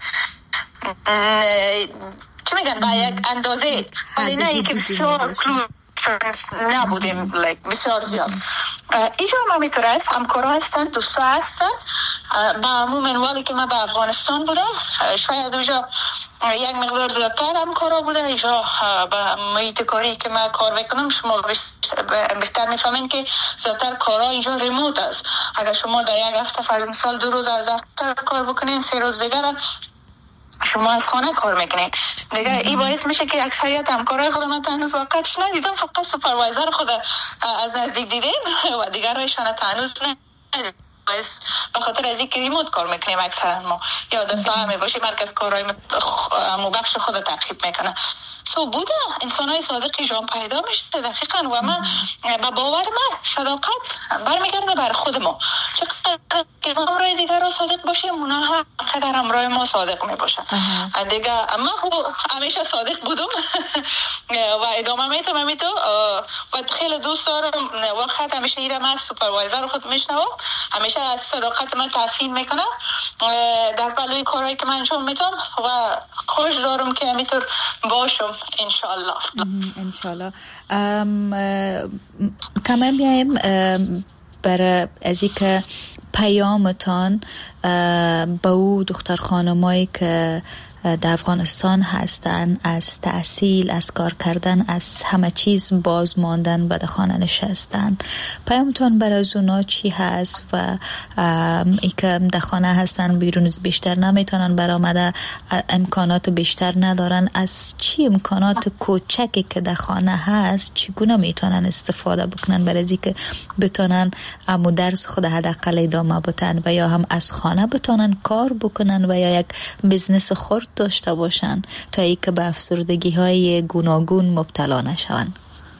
چی میگن با یک اندازه، ولی نه ای که بسیار کلوز نبودیم like بسیار زیاد. اینجا ما میتونه است همکارا هستن، دوستا هستن. با عموم والی که من به افغانستان بودم شاید اونجا یک مقدار زیادتر همکارا بوده. اینجا به محیط کاری که من کار میکنم شما بهتر میفهمین که زیادتر کارا اینجا ریموت است. اگر شما در یک هفته فرض مثال دو روز از هفته کار بکنین، سه روز دیگر شما از خانه کار میکنین دیگه. این باعث میشه که اکثریت همکارای خود من هنوز واقعش ندیدم، فقط سوپروایزر خود از نزدیک دیدیم و دیگرایشان هنوز ندیدم. باعث به خاطر از اینکه ریموت کار میکنیم اکثرا ما یا دستا همه باشه مرکز کارهای مو بخش خود تعقیب میکنه. سو بوده انسان های صادقی جان پیدا میشه دقیقا و من با باور من صداقت برمیگرده بر خود ما. چقدر که همراه دیگر را صادق باشیم اونا هم قدر همراه ما صادق میباشن دیگه. اما همیشه صادق بودم و ادامه میتونم همیتو و خیلی دوست دارم وقت همیشه ایره من سوپروایزر خود میشنوم، همیشه از صداقت من تحسین میکنه در پلوی کارهایی که من انجام میتونم و خوش دارم که همیتور باشم انشالله. انشالله. کمان بیایم برای از این که پیامتان با او دختر خانمایی که در افغانستان هستن، از تحصیل، از کار کردن، از همه چیز باز ماندن و در خانه نشستن، پیامتان برای از اونا چی هست؟ و ای که در خانه هستن بیرون بیشتر نمیتونن برآمده، امکانات بیشتر ندارن، از چی امکانات کوچکی که در خانه هست چگونه میتونن استفاده بکنن برای از که بتونن امو درس خود حداقل ادامه بدن و یا هم از خانه بتونن کار بکنن و یا یک بزنس خرد داشته باشن تا ای که به افسردگی های گوناگون مبتلا نشون.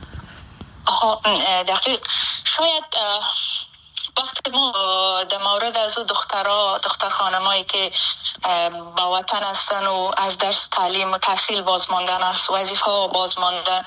دقیق. شاید وقتی ما در مورد از او دخترها دختر خانمایی که با وطن هستن و از درس تعلیم و تحصیل بازماندن است، وظیفه ها بازماندن،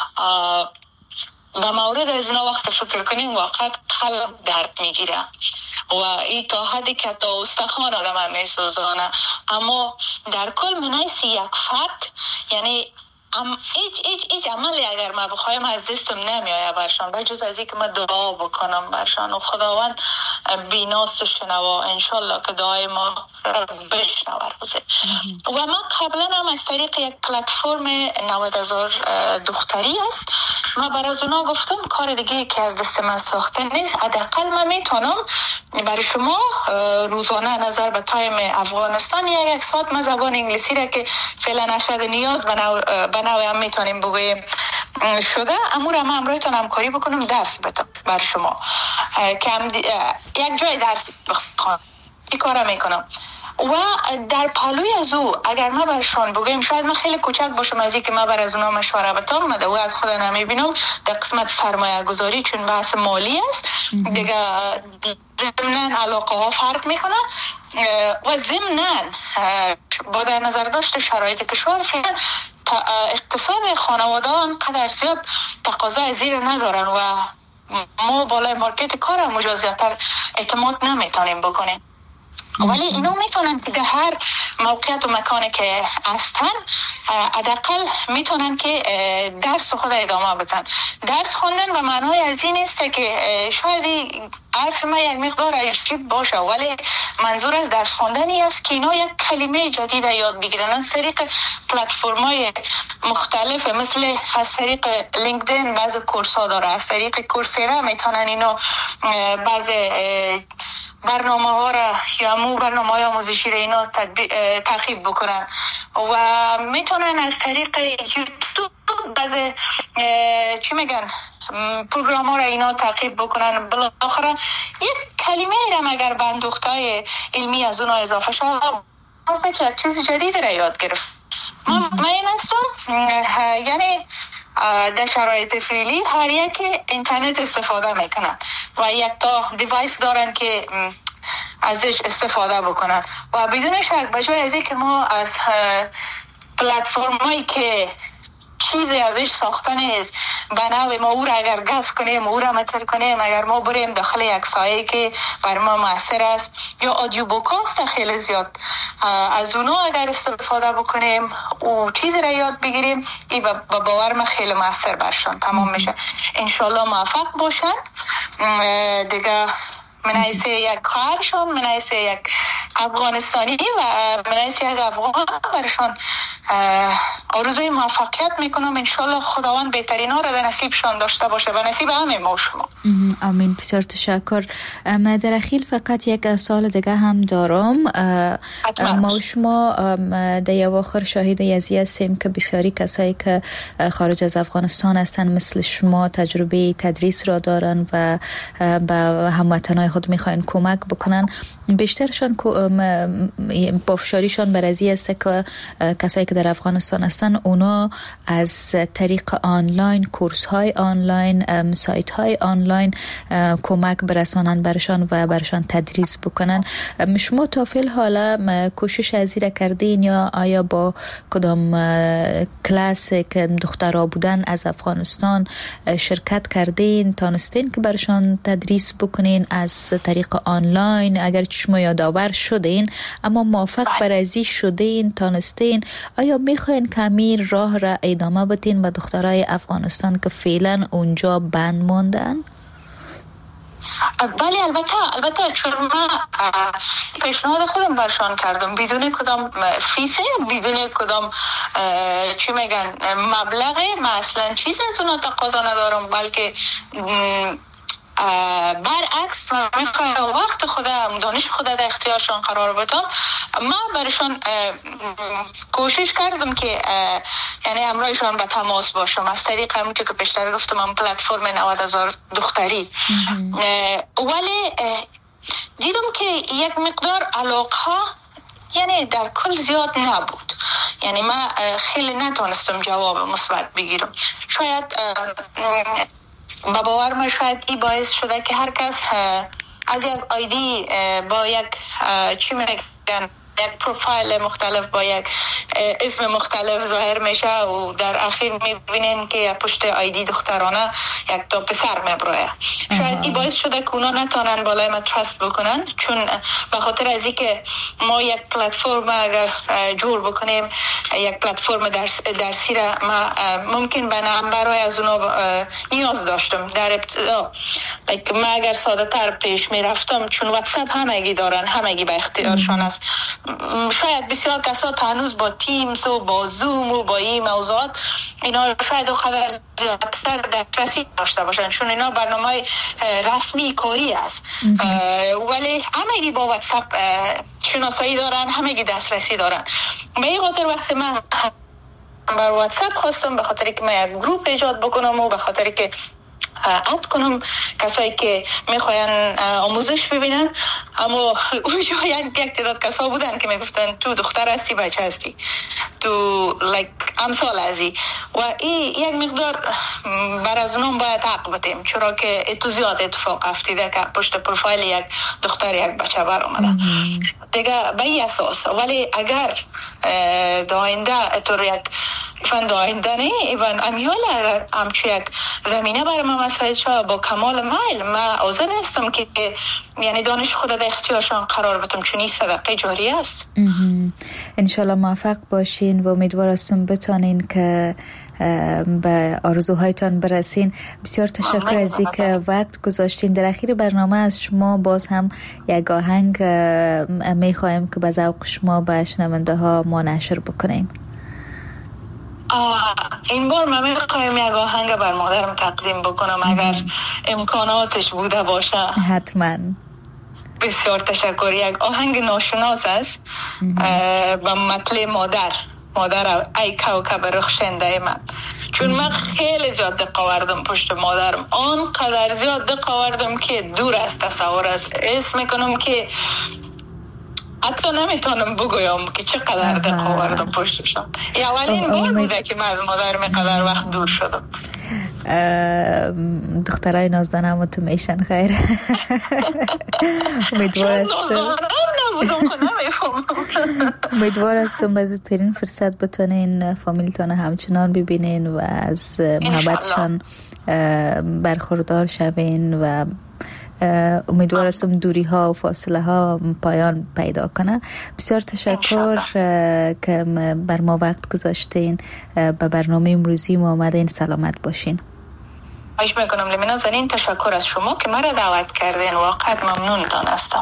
به مورد از اینا وقت فکر کنیم واقعا قلب درد میگیره و این تا حدی که تا استخوان آدم هم میسوزانه. اما در کل منایسی یک فرد یعنی ام ایچ ایچ ایچ عملی اگر ما بخوایم از دستم نمیآید برشان بجز از اینکه ما دعا بکنم برشان و خداوند بیناست و شنوا انشالله که دعای ما بشنوه روزه. و من قبلا هم از طریق یک پلتفرم نود هزار دختری است ما برای اونا گفتم کار دیگه که از دست من ساخته نیست، حداقل من میتونم برای شما روزانه نظر به تایم افغانستان یا یک ساعت ما زبان انگلیسی را که فعلا نشده نیاز به نوع هم میتونیم بگویم شده امور هم همراهتان همکاری بکنم درس بدم برای شما که هم یک جای درس بخوام این کار میکنم. و در پلوی از او اگر ما برشان بگویم شاید من خیلی کوچک باشم از این که ما بر از اونا مشوره بدم، من دو از خود نمیبینم در قسمت سرمایه گذاری چون بحث مالی است دیگه ضمناً علاقه ها فرق میکنه و ضمناً با در نظر داشت شرایط کشور فعلا اقتصاد خانواده انقدر زیاد تقاضای زیر ندارن و ما بالای مارکت کار هم مجازیتر اعتماد نمیتونیم بکنیم. ولی اینا میتونن که در هر موقعیت و مکانی که هستن حداقل میتونن که درس خود ادامه بدن. درس خوندن به معنای از این است که شاید حرف ما یک مقدار عجیب باشه، ولی منظور از درس خوندنی است که اینا یک کلمه جدید یاد بگیرن از طریق پلتفرم‌های مختلف، مثل از طریق لینکدین بعض کورس ها داره، از طریق کورسیرا میتونن اینا بعض برنامه ها را یا مو برنامه های آموزشی را اینا تعقیب بکنن و میتونن از طریق یوتیوب بعض چی میگن پروگرام ها را اینا تعقیب بکنن. بالاخره یک کلمه را مگر به اندوختهای علمی از اونها اضافه شد واسه که چیز جدید را یاد گرفت. من این هستم یعنی در شرایط فعلی هر یک اینترنت استفاده میکنن و یک تا دیوایس دارن که ازش استفاده بکنن و بدون شک بجای از اینکه ما از پلتفرمایی که چیزی ازش ساخته نیست به نوع ما او را اگر گز کنیم او را متر کنیم، اگر ما بریم داخل یک سایه که بر ما مؤثر است یا آدیو بوکاست خیلی زیاد از اونا اگر استفاده بکنیم و چیزی را یاد بگیریم، این با باور ما خیلی مؤثر برشان تمام میشه. انشالله موفق باشن دیگه. من حیث یک خواهرشان، من حیث یک افغانستانی و من حیث یک افغان برشان آرزوی موفقیت میکنم. انشالله خداوند بهترین ها را در نصیبشان داشته باشه و نصیب همه ما شما. آمین. بسیار تشکر. در اخیر فقط یک سوال دیگه هم دارم. ما و شما در اواخر شاهد یزی هستیم که بسیاری کسایی که خارج از افغانستان هستن مثل شما تجربه تدریس را دارن و به هموطنای خود میخواین کمک بکنن. بیشترشان پافشاریشان بر ازی است که کسایی که در افغانستان هستن اونا از طریق آنلاین، کورس های آنلاین، سایت های آنلاین کمک برسانن برشان و برشان تدریس بکنن. شما تا فعل حالا کوشش ازی را کردین یا آیا با کدام کلاس که دخترها بودن از افغانستان شرکت کردین، تانستین که برشان تدریس بکنین از طریق آنلاین؟ اگر شما یادآور شدین اما موفق بر ازی شدین، تانستین، آیا میخواین کمی راه را ادامه بدین به دخترای افغانستان که فعلا اونجا بند ماندن؟ بله البته البته چون من پیشنهاد خودم برشان کردم بدون کدام فیسه، بدون کدام چی میگن مبلغی، من اصلا چیز از اونا تقاضا ندارم، بلکه برعکس من میخوایم وقت خودم، دانش خودم در اختیارشان قرار بدم. من برشان کوشش کردم که یعنی امرایشان به تماس باشم از طریق همون که پیشتر گفتم من پلتفرم نود هزار دختری. ولی دیدم که یک مقدار علاقه یعنی در کل زیاد نبود، یعنی من خیلی نتونستم جواب مثبت بگیرم. شاید با باور ما شاید این باعث شده که هر کس از یک آیدی با یک چی میگن یک پروفایل مختلف با یک اسم مختلف ظاهر میشه و در اخیر میبینین که پشت آیدی دخترانه یک تا پسر میبروه. شاید این باعث شده که اونا نتونن بالای ما ترست بکنن، چون به خاطر از این که ما یک پلتفرم اگر جور بکنیم، یک پلتفرم درس درسی را ما ممکن به نمبرهای از اونا نیاز داشتم در ابتدا. ما اگر ساده تر پیش میرفتم، چون واتساپ همگی دارن، همگی به اختیارشان است. شاید بسیار کسا تا هنوز با تیمز و با زوم و با این موضوعات اینا شاید خیلی زیادتر دسترسی داشته باشن، چون اینا برنامه رسمی کاری است. ولی همگی با واتساپ شناسایی دارن، همگی دسترسی دارن. به این خاطر وقتی من بر واتساپ خواستم به خاطر که من یک گروپ ایجاد بکنم و به خاطر که اد کنم کسایی که میخواین آموزش ببینن، اما اونجا یک یک تعداد کسا بودن که میگفتن تو دختر هستی، بچه هستی، تو لایک امثال ازی و این یک مقدار بر از اونم باید حق بدیم، چرا که اتو زیاد اتفاق افتیده که پشت پروفایل یک دختر یک بچه بر آمده دیگه به این اساس. ولی اگر داینده اتور یک ایوان داینده نه ایوان امیال اگر همچه یک زمینه برای ما مساعد شد با کمال میل، من حاضر هستم که یعنی دانش خود در اختیارشان قرار بدم، چون این صدقه جاری است. انشالله موفق باشین و امیدوار هستم بتونین که به آرزوهایتان برسین. بسیار تشکر از اینکه وقت گذاشتین. در اخیر برنامه از شما باز هم یک آهنگ میخوایم که به ذوق شما به شنونده ها ما نشر بکنیم. آه این بار من میخوایم یک آهنگ بر مادرم تقدیم بکنم اگر امکاناتش بوده باشه. حتما. بسیار تشکر. یک آهنگ ناشناس است به مطلع مادر مادر ای کوکب رخشنده من، چون من خیلی زیاد دق آوردم پشت مادرم، آنقدر زیاد دق آوردم که دور از تصور است. اسم میکنم که حتی نمیتونم بگویم که چقدر دق آوردم پشتشم. اولین بار بوده که من از مادرم اینقدر وقت دور شدم. دخترای نازدانم تو میشن خیر. امیدوار هستم امیدوار هستم به زودترین فرصت بتونین فامیلتان همچنان ببینین و از محبتشان برخوردار شوین و امیدوار هستم دوری ها و فاصله ها پایان پیدا کنه. بسیار تشکر که بر ما وقت گذاشتین. به برنامه امروزی ما آمدین. سلامت باشین. خواهش میکنم لیمینا زنین. تشکر از شما که مرا دعوت کردین، واقعا ممنونتان هستم.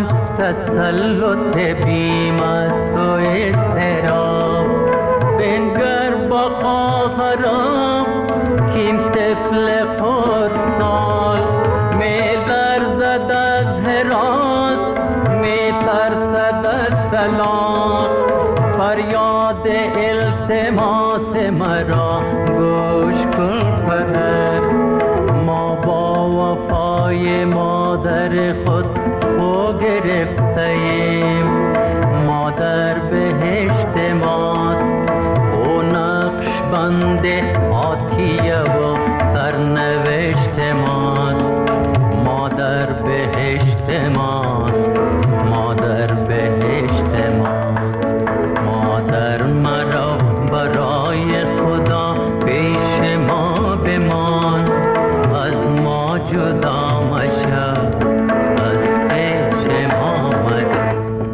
تسلط بیم است و اضطراب فریاد التماس مرا گوش کن پدر. ما با وفای مادر خود خو گرفتیم، مادر بهشت ماست، او نقش بند آتیه و سرنوشت ماست. مادر بهشت ماست، مادر بهشت ماست. مادر مرا برای خدا پیش ما بمان، از ما جدا مشو، از پیش ما مرو.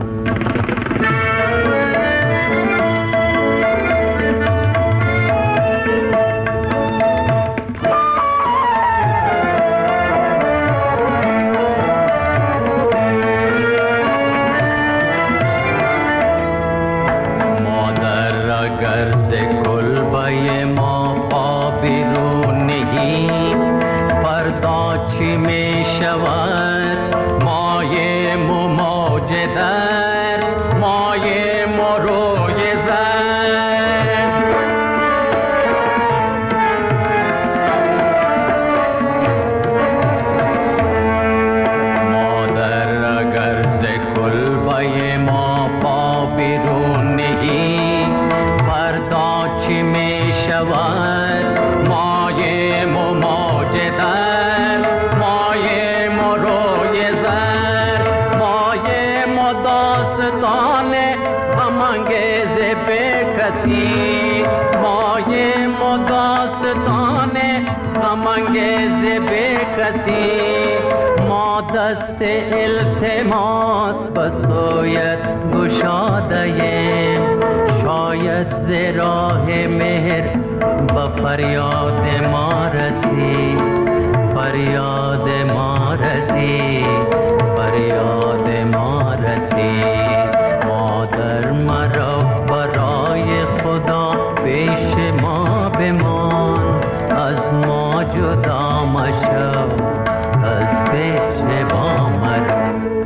ما دست التماس بسویت گشاده‌ایم، شاید ز راه مهر به فریاد ما رسی، فریاد ما رسی، فریاد ما رسی. مادر مرا برای خدا پیش ما بمان، از ما جدا مشو، از پیش ما مرو.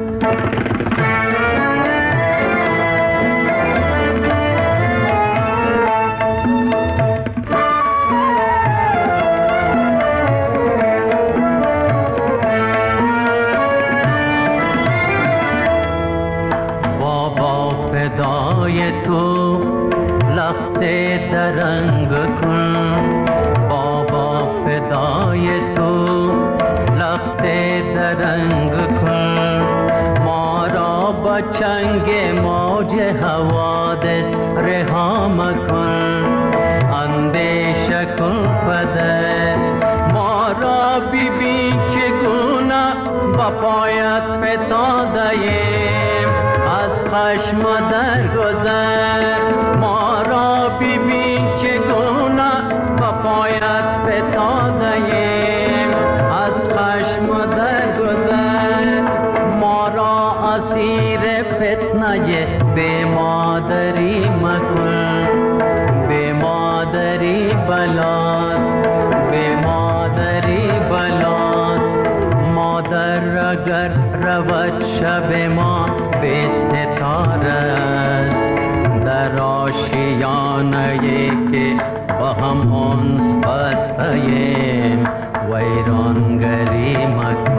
بابا فدای تو لخت درنگ کن، بابا فدای تو لخت درنگ کن. ما را با چنگ موج حوادث رها مکن، اندیشه کن پدر. ما را ببین چگونه با پایت فتاده‌ایم، از خشم درگذر. ما را ببین چگونه با پایت فتاده‌ایم، از خشم درگذر. ما را اسیر فتنه بی مادری مکن، بی مادری بلاست، بی مادری بلاست. مادر اگر رود شب ما به ستاره است، در آشیانه که با هم انس بستیم، ویرانگری مکن.